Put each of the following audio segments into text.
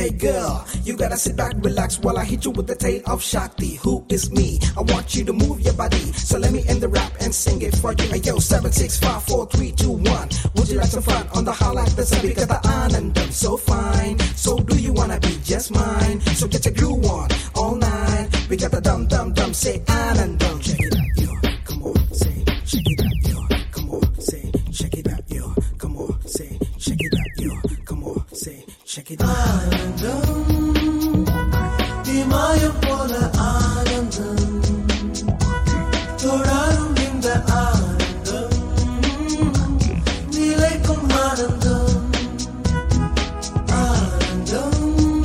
Hey girl, you gotta sit back, relax while I hit you with the tale of Shakti. Who is me? I want you to move your body. So let me end the rap and sing it for you. Hey yo, 7, 6, 5, 4, 3, 2, 1. Would you like some fun on the highlight? The sun because the anandam so fine. So do you wanna be just mine? So get your groove on all night. We got the dum dum dum, say anandam. Check it out, yo. Come on, say check it out, yo. Come on, say check it out, yo. Come on, say check it out, yo. Come on, say check it out. Anandam, Himayam pola anandam, thodarum inda anandam, nilaikum anandam, anandam,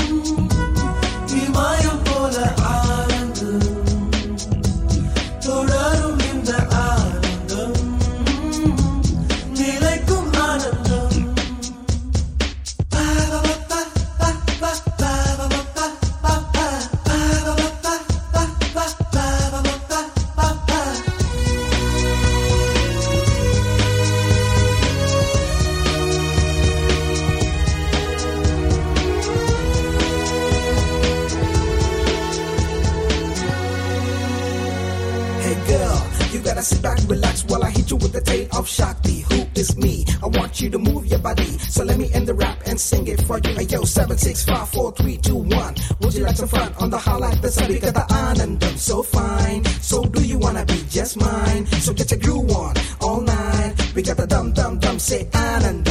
Himayam pola anandam, thodarum inda anandam, nilaikum anandam. Hey girl, you gotta sit back, relax while I hit you with the tale of Shakti. Who is me? I want you to move your body. So let me end the rap and sing it for you. Hey yo, 7, 6, 5, 4, 3, 2, 1. Would you like some fun on the highlight? The sun because the anandam so fine. So do you wanna be just mine? So get your groove on all night. We got the dum dum dum, say anandam.